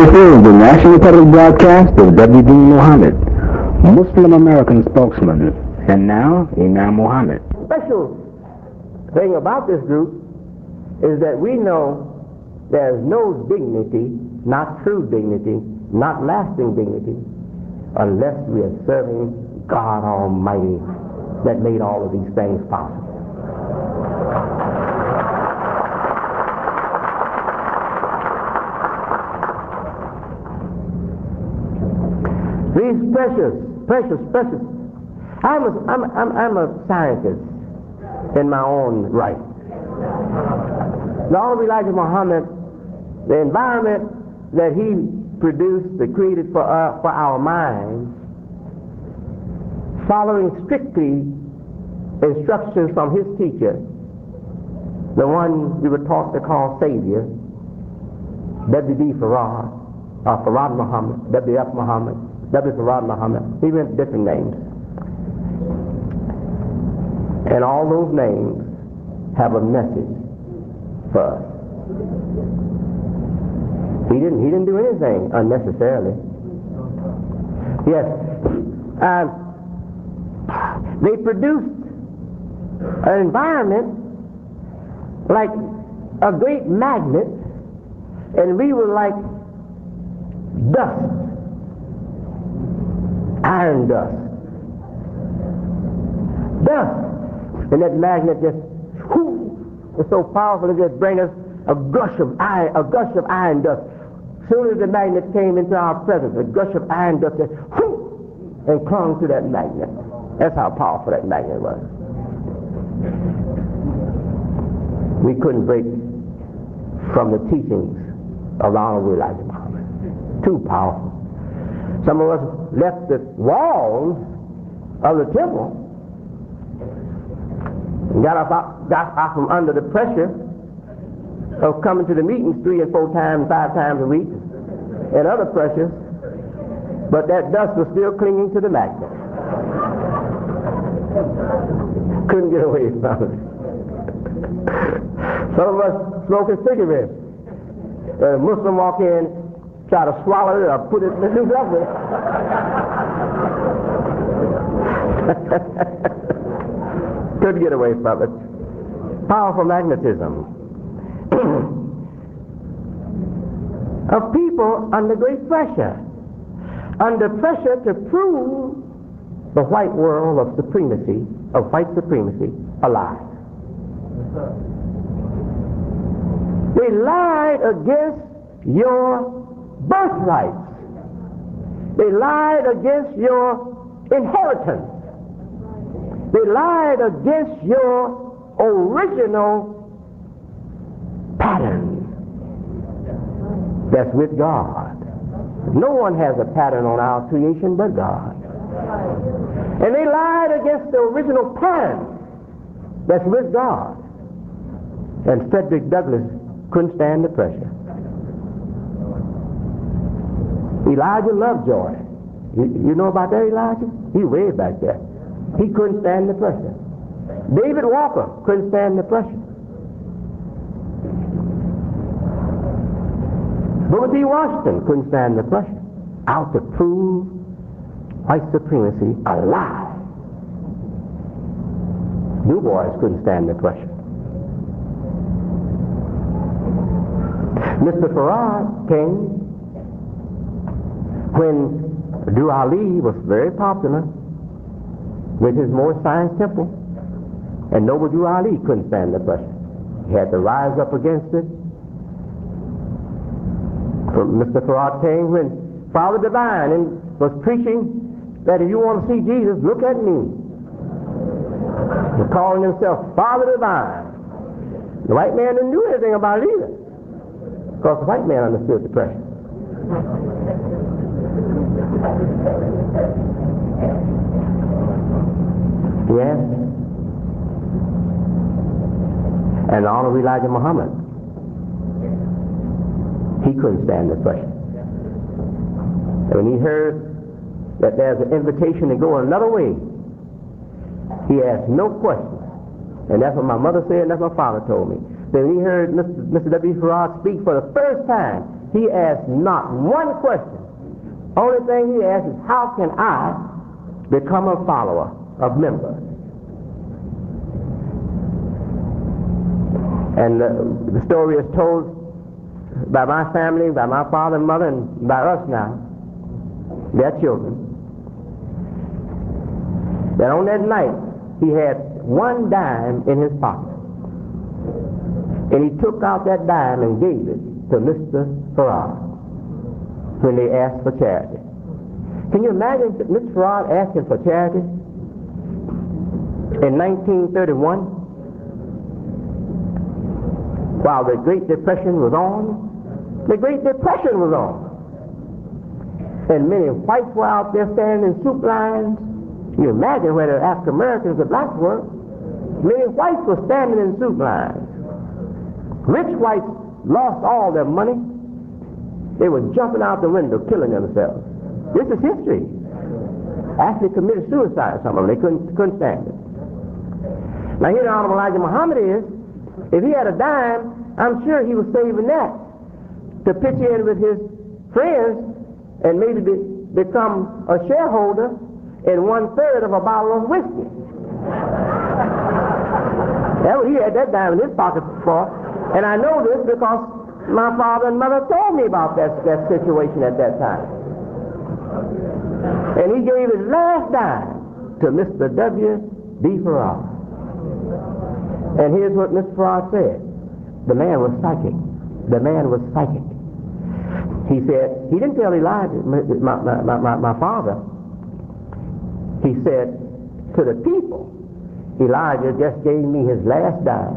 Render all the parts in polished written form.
This is the National Public Broadcast of W. D. Muhammad, Muslim American spokesman, and now Imam Muhammad. Special thing about this group is that we know there's no dignity, not true dignity, not lasting dignity, unless we are serving God Almighty that made all of these things possible. These precious. I'm a scientist in my own right. The Honorable Elijah Muhammad, the environment that he produced, that created for our minds, following strictly instructions from his teacher, the one we were taught to call Savior, W.D. Farad, Farad Muhammad, W.F. Muhammad, W. Farad Muhammad. He went different names. And all those names have a message for us. He didn't do anything unnecessarily. Yes. They produced an environment like a great magnet, and we were like dust. Iron dust. And that magnet just was so powerful it just bring us a gush of iron dust. As soon as the magnet came into our presence, a gush of iron dust just and clung to that magnet. That's how powerful that magnet was. We couldn't break from the teachings of Honorable Elijah Muhammad. Too powerful. Some of us left the walls of the temple and got out from under the pressure of coming to the meetings 3 and 4 times, 5 times a week, and other pressures, but that dust was still clinging to the magnet. Couldn't get away from it. Some of us smoking cigarettes. A Muslim walk in, try to swallow it or put it in the new government. Couldn't get away from it. Powerful magnetism of people under great pressure. Under pressure to prove the white world of supremacy, of white supremacy, a lie. They lied against your birthrights. They lied against your inheritance. They lied against your original pattern that's with God. No one has a pattern on our creation but God. And they lied against the original pattern that's with God. And Frederick Douglass couldn't stand the pressure. Elijah Lovejoy. You know about that, Elijah? He way back there. He couldn't stand the pressure. David Walker couldn't stand the pressure. Booker T. Washington couldn't stand the pressure. Out to prove white supremacy a lie. Du Bois couldn't stand the pressure. Mr. Farad came when Drew Ali was very popular with his Moore Science Temple, and Noble Drew Ali couldn't stand the pressure. He had to rise up against it. Mr. Farad came when Father Divine was preaching that if you want to see Jesus, look at me. He's calling himself Father Divine. The white man didn't do anything about it either, because the white man understood the pressure. Yes. And the Honorable Elijah Muhammad, he couldn't stand the pressure. And when he heard that there's an invitation to go another way, he asked no questions. And that's what my mother said, and that's what my father told me. Then when he heard Mr. W. Farad speak for the first time, he asked not one question. Only thing he asked is, how can I become a follower, a member? And the story is told by my family, by my father and mother, and by us now, their children, that on that night he had one dime in his pocket. And he took out that dime and gave it to Mr. Farrar when they asked for charity. Can you imagine Mr. Farrar asking for charity in 1931? While the Great Depression was on, the Great Depression was on. And many whites were out there standing in soup lines. You imagine where the African Americans, the blacks were. Many whites were standing in soup lines. Rich whites lost all their money. They were jumping out the window, killing themselves. This is history. Actually committed suicide, some of them. They couldn't stand it. Now here the Honorable Elijah Muhammad is, if he had a dime, I'm sure he was saving that to pitch in with his friends and maybe become a shareholder in 1/3 of a bottle of whiskey. That's what he had that dime in his pocket for. And I know this because my father and mother told me about that situation at that time. And he gave his last dime to Mr. W.B. Farrar. And here's what Mr. Farrar said. The man was psychic. The man was psychic. He said, he didn't tell Elijah, my father. He said to the people, Elijah just gave me his last dime.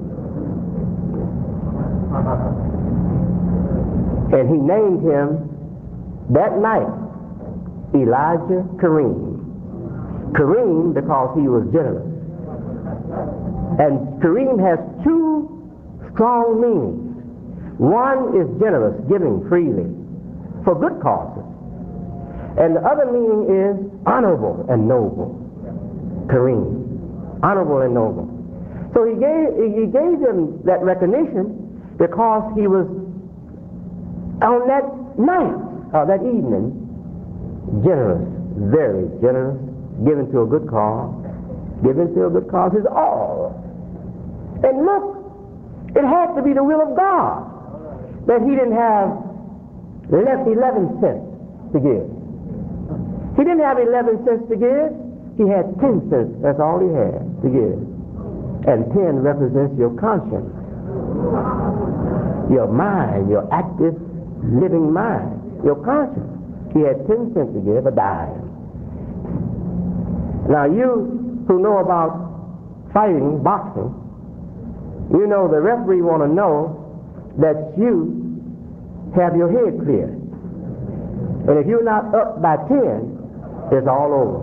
And he named him that night Elijah Kareem. Kareem because he was generous. And Kareem has two strong meanings. One is generous, giving freely for good causes. And the other meaning is honorable and noble. Kareem. Honorable and noble. So he gave him that recognition because he was on that night, or that evening, generous, very generous, given to a good cause. Given to a good cause is all. And look, it had to be the will of God that he didn't have left 11 cents to give. He didn't have 11 cents to give. He had 10 cents. That's all he had to give. And 10 represents your conscience, your mind, your active, living mind, your conscience. He had 10 cents to give, a dime. Now you who know about fighting, boxing, you know the referee want to know that you have your head clear. And if you're not up by 10, it's all over.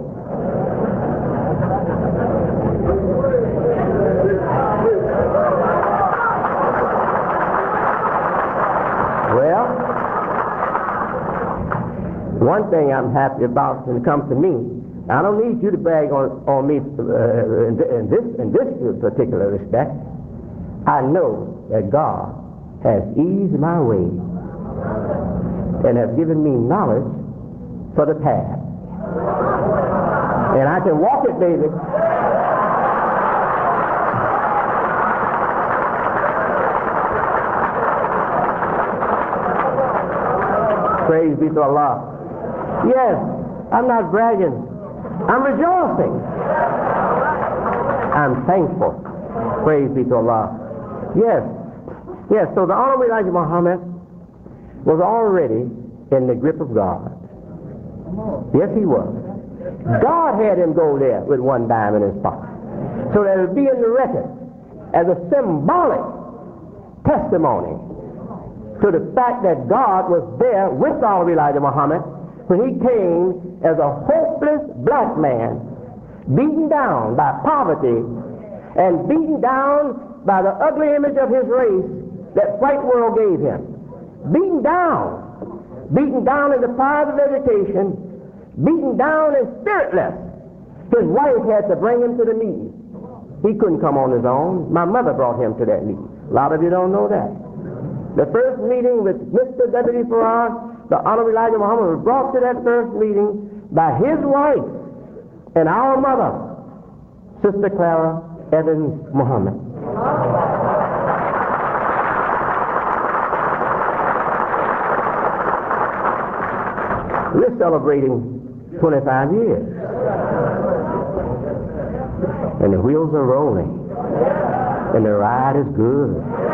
Well, one thing I'm happy about when it comes to me, I don't need you to brag on me in this particular respect. I know that God has eased my way and has given me knowledge for the path. And I can walk it, baby. Praise be to Allah. Yes, I'm not bragging. I'm rejoicing. I'm thankful. Praise be to Allah. Yes. Yes, so the Honorable Elijah Muhammad was already in the grip of God. Yes, he was. God had him go there with one dime in his pocket, so that it would be in the record as a symbolic testimony to the fact that God was there with the Honorable Elijah Muhammad when he came as a hopeless black man, beaten down by poverty and beaten down by the ugly image of his race that white world gave him. Beaten down in the fires of education, beaten down and spiritless. His wife had to bring him to the meeting. He couldn't come on his own. My mother brought him to that meeting. A lot of you don't know that. The first meeting with Mr. W.D. Farrar, the Honorable Elijah Muhammad, was brought to that first meeting by his wife and our mother, Sister Clara Evans Muhammad. We're celebrating 25 years. And the wheels are rolling. And the ride is good.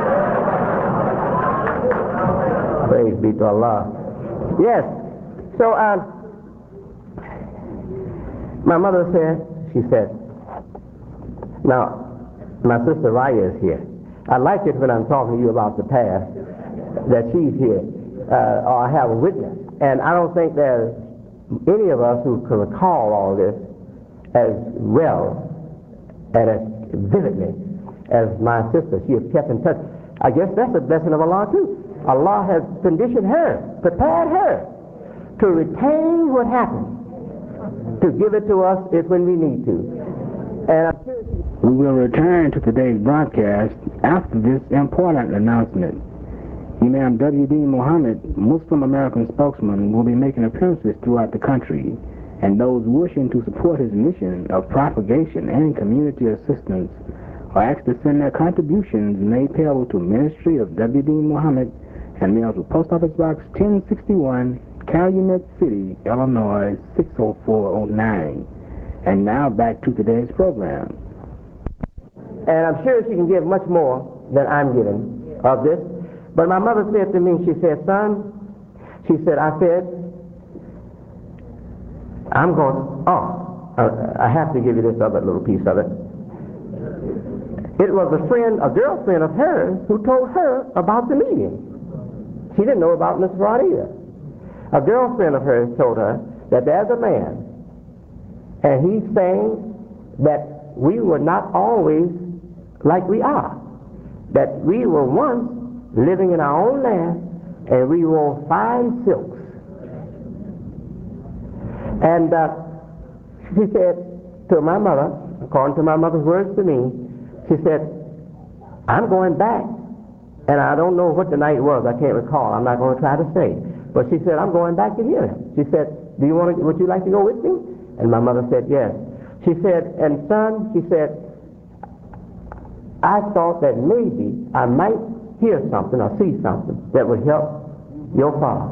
Praise be to Allah. Yes. So, my mother she said, now, my sister Raya is here. I like it when I'm talking to you about the past, that she's here, or I have a witness. And I don't think there's any of us who can recall all this as well and as vividly as my sister. She has kept in touch. I guess that's a blessing of Allah too. Allah has conditioned her, prepared her to retain what happened, to give it to us if when we need to. And we will return to today's broadcast after this important announcement. Imam W.D. Muhammad, Muslim American spokesman, will be making appearances throughout the country, and those wishing to support his mission of propagation and community assistance are asked to send their contributions made payable to Ministry of W.D. Muhammad and mailed to Post Office Box 1061, Calumet City, Illinois 60409. And now back to today's program. And I'm sure she can give much more than I'm giving of this. But my mother said to me, she said, son, I'm going, I have to give you this other little piece of it. It was a girlfriend of hers, who told her about the meeting. She didn't know about Miss Rod either. A girlfriend of hers told her that there's a man, and he's saying that we were not always like we are, that we were once living in our own land, and we wore fine silks. And she said to my mother, according to my mother's words to me, she said, I'm going back, and I don't know what the night was. I can't recall. I'm not going to try to say. But she said, I'm going back to hear him. She said, would you like to go with me? And my mother said, yes. She said, and son, she said, I thought that maybe I might hear something or see something that would help your father.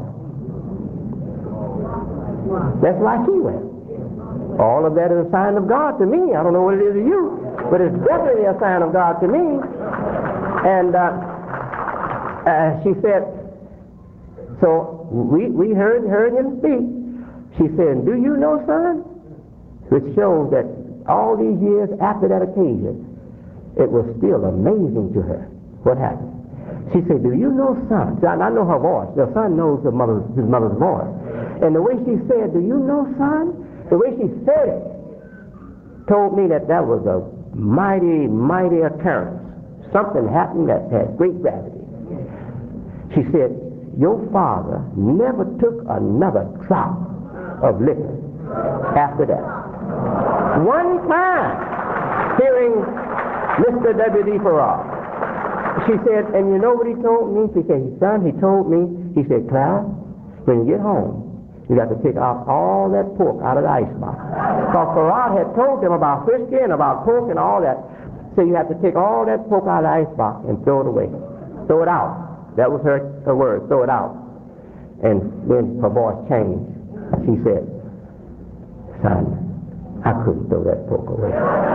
That's why she went. All of that is a sign of God to me. I don't know what it is to you, but it's definitely a sign of God to me. And she said, so we heard him speak. She said, do you know, son? Which shows that all these years after that occasion, it was still amazing to her what happened. She said, do you know, son? I know her voice. The son knows his mother's voice. And the way she said, do you know, son? The way she said it told me that was a mighty, mighty occurrence. Something happened that had great gravity. She said, your father never took another drop of liquor after that. One time, hearing Mr. W.D. Farrar, she said, and you know what he told me? She said, son, he told me, he said, Clara, when you get home, you got to take out all that pork out of the icebox. Because Farrar had told them about whiskey and about pork and all that. So you have to take all that pork out of the icebox and throw it away. Throw it out. That was her word, throw it out. And then her voice changed. She said, son, I couldn't throw that pork away.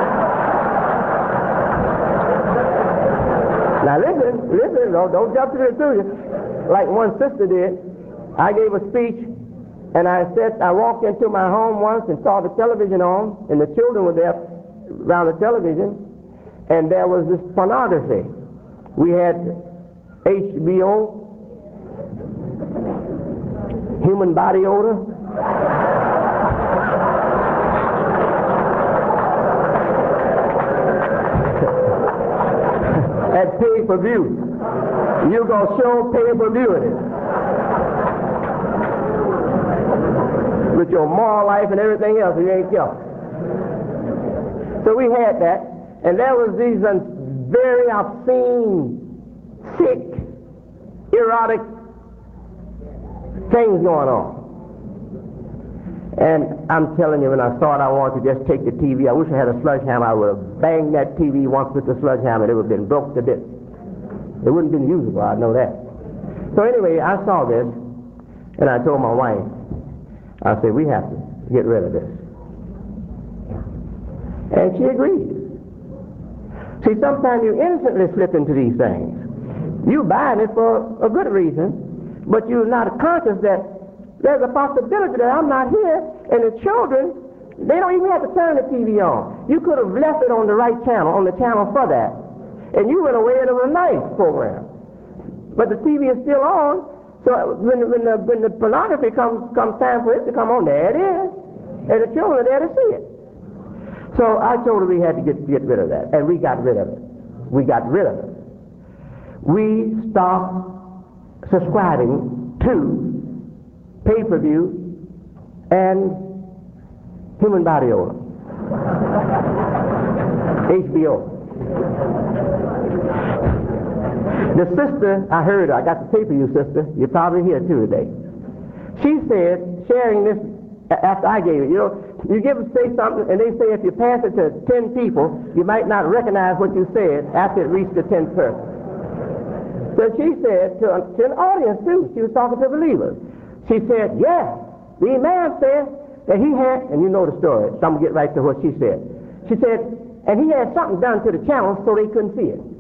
Now listen, don't jump to the conclusion. Like one sister did, I gave a speech, and I walked into my home once and saw the television on, and the children were there around the television, and there was this pornography. We had HBO, human body odor. At pay-per-view. You gonna show pay-per-view in it. With your moral life and everything else, you ain't careful. So we had that, and there was these very obscene, sick erotic things going on. And I'm telling you, when I saw it, I wanted to just take the TV. I wish I had a sledgehammer. I would have banged that TV once with the sledgehammer. It would have been broke to bits. It wouldn't have been usable, I know that. So anyway, I saw this, and I told my wife, I said, we have to get rid of this. And she agreed. See, sometimes you innocently slip into these things. You buying it for a good reason, but you're not conscious that there's a possibility that I'm not here, and the children, they don't even have to turn the TV on. You could have left it on the right channel, on the channel for that, and you went away and it was a nice program. But the TV is still on, so when the pornography comes time for it to come on, there it is, and the children are there to see it. So I told her we had to get rid of that, and we got rid of it. We got rid of it. We stopped subscribing to pay-per-view and human body odor. HBO. The sister, I heard her, I got the tape of you, sister. You're probably here too today. She said, sharing this after I gave it, you know, you say something, and they say if you pass it to 10 people, you might not recognize what you said after it reached the 10th person. So she said to an audience too, she was talking to believers. She said, yes, the man said that he had, and you know the story, so I'm going to get right to what she said. She said, and he had something done to the channel so they couldn't see it.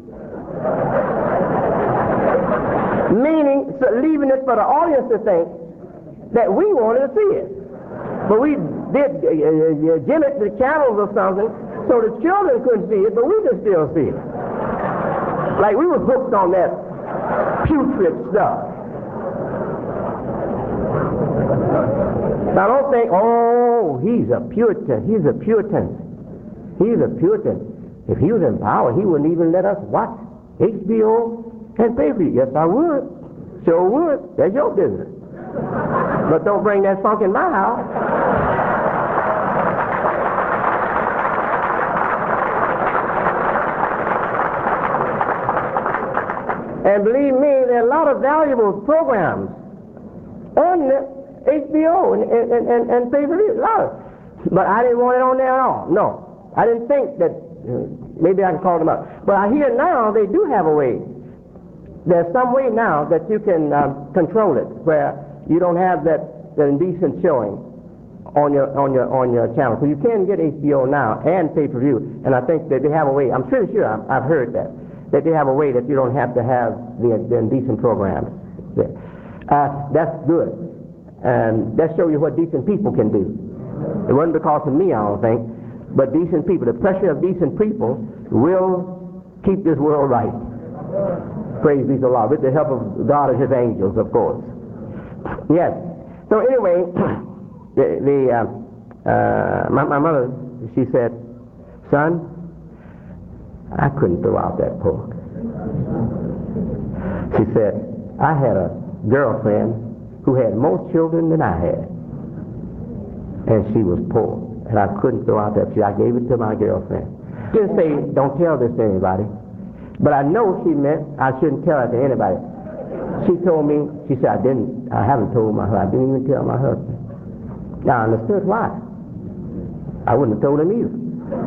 Meaning, so leaving it for the audience to think that we wanted to see it. But we did gimmick the channels or something so the children couldn't see it, but we could still see it. Like we were hooked on that putrid stuff. Now don't think, oh, he's a Puritan. He's a Puritan. He's a Puritan. If he was in power, he wouldn't even let us watch HBO and pay-per-view. Yes, I would. Sure would. That's your business. But don't bring that funk in my house. And believe me, there are a lot of valuable programs on the HBO and pay-per-view. A lot of. But I didn't want it on there at all. No. I didn't think that, maybe I can call them up. But I hear now they do have a way. There's some way now that you can control it, where you don't have that indecent showing on your channel. So you can get HBO now and pay-per-view, and I think that they have a way. I'm pretty sure I've heard that they have a way that you don't have to have the indecent programs. That's good, and that shows you what decent people can do. It wasn't because of me, I don't think, but decent people. The pressure of decent people will keep this world right. Praise be to Allah, with the help of God and His angels, of course. Yes. So anyway, my mother, she said, son, I couldn't throw out that pork. She said, I had a girlfriend who had more children than I had, and she was poor, and I couldn't throw out that. I gave it to my girlfriend. She didn't say, don't tell this to anybody. But I know she meant I shouldn't tell it to anybody. She told me, she said, I haven't told my husband. I didn't even tell my husband. Now I understood why. I wouldn't have told him either.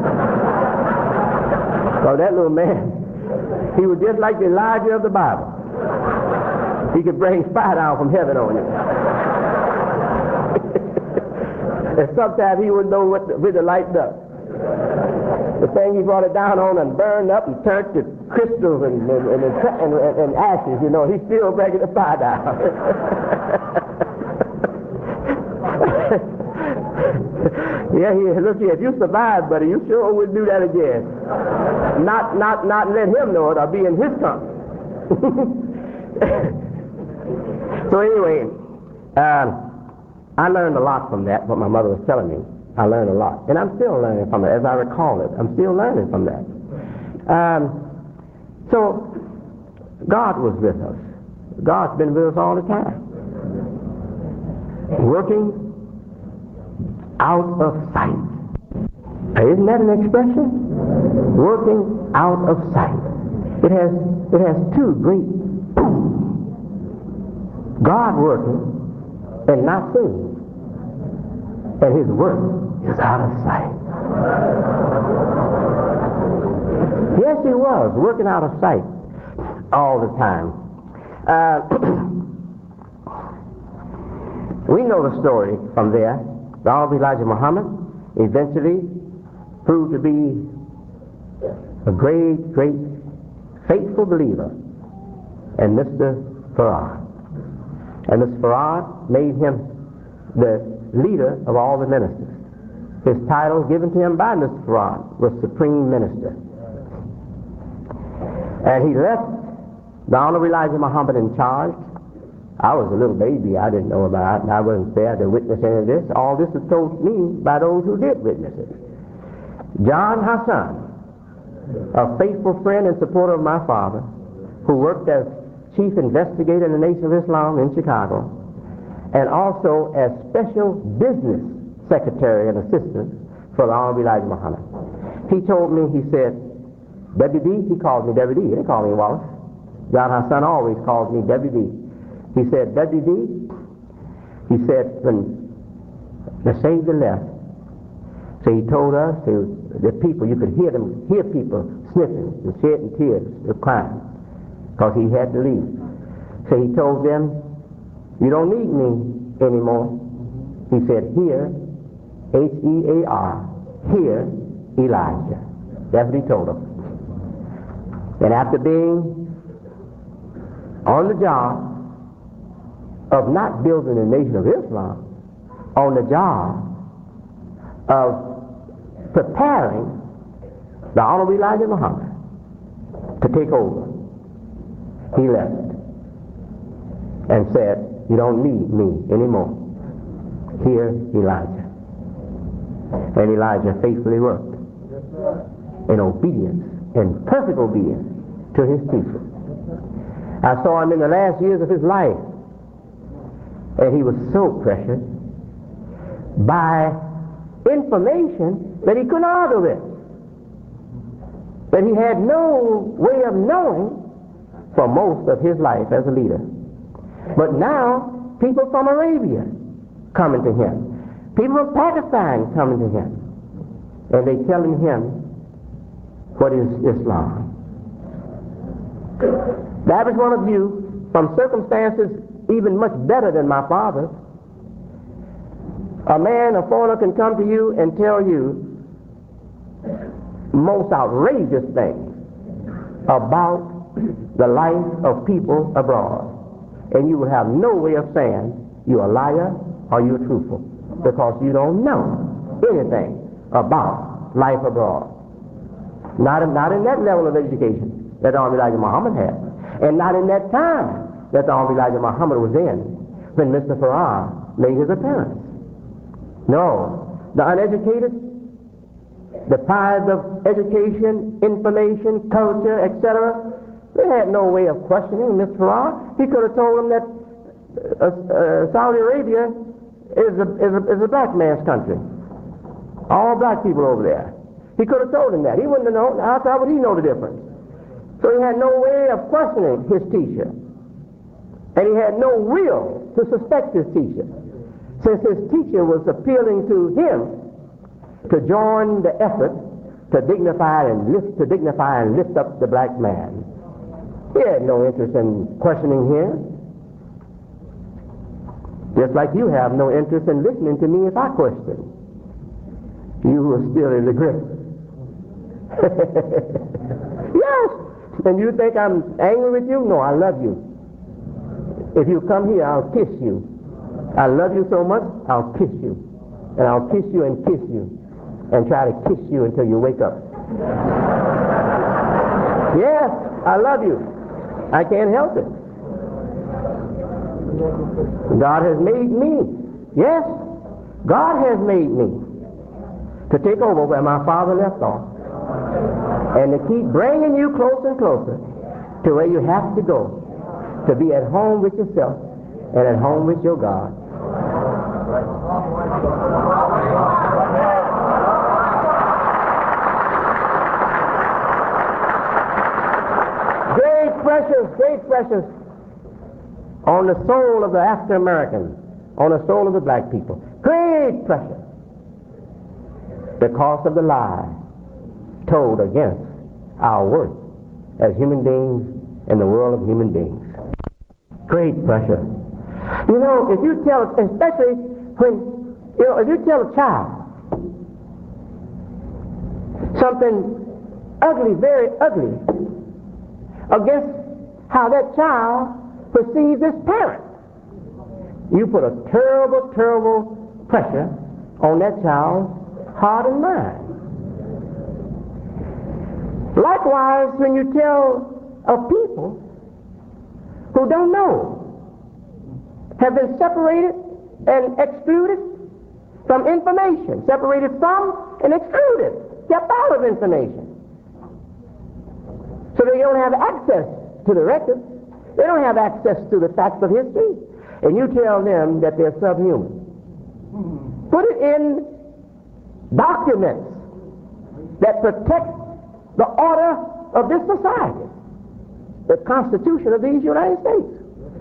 So that little man, he was just like the Elijah of the Bible. He could bring fire down from heaven on you. And sometimes he wouldn't know what the light does. The thing he brought it down on and burned up and turned to crystals and ashes, you know, he's still bringing the fire down. Yeah, look here, if you survive, buddy, you sure wouldn't do that again. Not let him know it or be in his company. So anyway, I learned a lot from that, what my mother was telling me. I learned a lot. And I'm still learning from it, as I recall it. I'm still learning from that. So, God was with us. God's been with us all the time. Working out of sight. Isn't that an expression? Working out of sight. It has two great boom God working and not seen. And his work is out of sight. Yes, he was working out of sight all the time. We know the story from there. The Honorable Elijah Muhammad eventually proved to be a great, great faithful believer in Mr. Farad. And Mr. Farad made him the leader of all the ministers. His title given to him by Mr. Farad was Supreme Minister. And he left the Honorable Elijah Muhammad in charge. I was a little baby. I didn't know about it. I wasn't there to witness any of this. All this was told me by those who did witness it. John Hassan, a faithful friend and supporter of my father, who worked as chief investigator in the Nation of Islam in Chicago, and also as special business secretary and assistant for the Honorable Elijah Muhammad. He told me, he said, WD, he called me WD, he didn't call me Wallace. John Hassan always calls me WD. He said, WD, he said, when the Savior left, so he told us, to the people, you could hear people sniffing and shedding tears, and crying, because he had to leave. So he told them, you don't need me anymore. He said, here, H-E-A-R, here, Elijah. That's what he told them. And after being on the job of not building the Nation of Islam, on the job of preparing the Honorable Elijah Muhammad to take over, he left and said, you don't need me anymore. Here, Elijah. And Elijah faithfully worked in obedience, in perfect obedience to his teacher. I saw him in the last years of his life, and he was so precious by information that he couldn't argue with, that he had no way of knowing for most of his life as a leader. But now, people from Arabia coming to him, people from Pakistan coming to him, and they telling him what is Islam. The average one of you, from circumstances even much better than my father's, a man, a foreigner, can come to you and tell you most outrageous things about the life of people abroad, and you will have no way of saying you're a liar or you're truthful, because you don't know anything about life abroad. Not in that level of education that Honorable Elijah Muhammad had, and not in that time that the Honorable Elijah Muhammad was in when Mr. Farad made his appearance. No, the uneducated, deprived of education, information, culture, etc., they had no way of questioning Mr. Farad. He could have told them that Saudi Arabia is a black man's country. All black people over there. He could have told him that. He wouldn't have known. How would he know the difference? So he had no way of questioning his teacher. And he had no will to suspect his teacher, since his teacher was appealing to him to join the effort to dignify and lift up the black man. He had no interest in questioning him, just like you have no interest in listening to me if I question. You who are still in the grip. Yes! And you think I'm angry with you? No, I love you. If you come here, I'll kiss you. I love you so much, I'll kiss you. And I'll kiss you and kiss you. And try to kiss you until you wake up. Yes, I love you. I can't help it. God has made me. Yes, God has made me to take over where my father left off, and to keep bringing you closer and closer to where you have to go to be at home with yourself and at home with your God. Great precious on the soul of the African Americans, on the soul of the black people. Great pressure because of the lie told against our worth as human beings in the world of human beings. Great pressure. You know, if you tell, especially when, if you tell a child something ugly, very ugly, against how that child perceives its parent, you put a terrible, terrible pressure on that child's heart and mind. Likewise, when you tell of people who don't know, have been separated and excluded from information, separated from and excluded, kept out of information. So they don't have access to the records. They don't have access to the facts of history. And you tell them that they're subhuman. Put it in documents that protect the order of this society, the Constitution of these United States.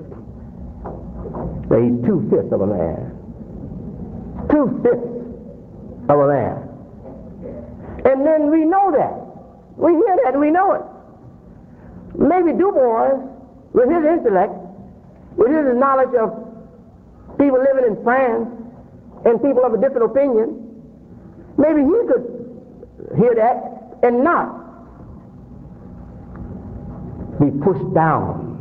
So he's 2/5 of a man. 2/5 of a man. And then we know that. We hear that and we know it. Maybe Du Bois, with his intellect, with his knowledge of people living in France and people of a different opinion, maybe he could hear that and not be pushed down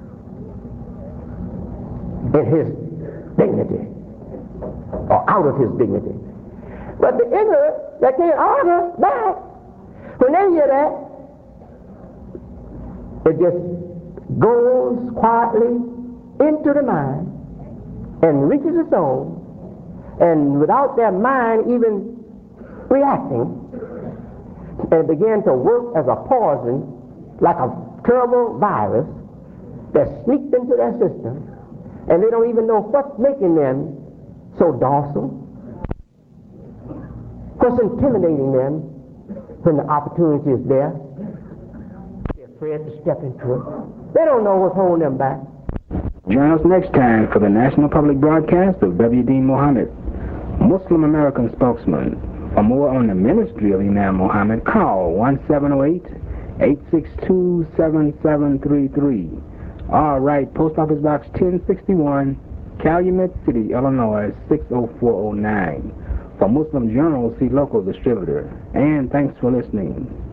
in his dignity or out of his dignity. But the ignorant that can't argue back, when they hear that, it just goes quietly into the mind and reaches the soul, and without their mind even reacting, and begin to work as a poison, like a terrible virus that sneaked into their system, and they don't even know what's making them so docile, what's intimidating them when the opportunity is there. They're afraid to step into it. They don't know what's holding them back. Join us next time for the National Public Broadcast of W. D. Muhammad, Muslim American spokesman. For more on the ministry of Imam Muhammad, call 1-708-862-7733. All right, Post Office Box 1061, Calumet City, Illinois 60409. For Muslim Journal, see local distributor. And thanks for listening.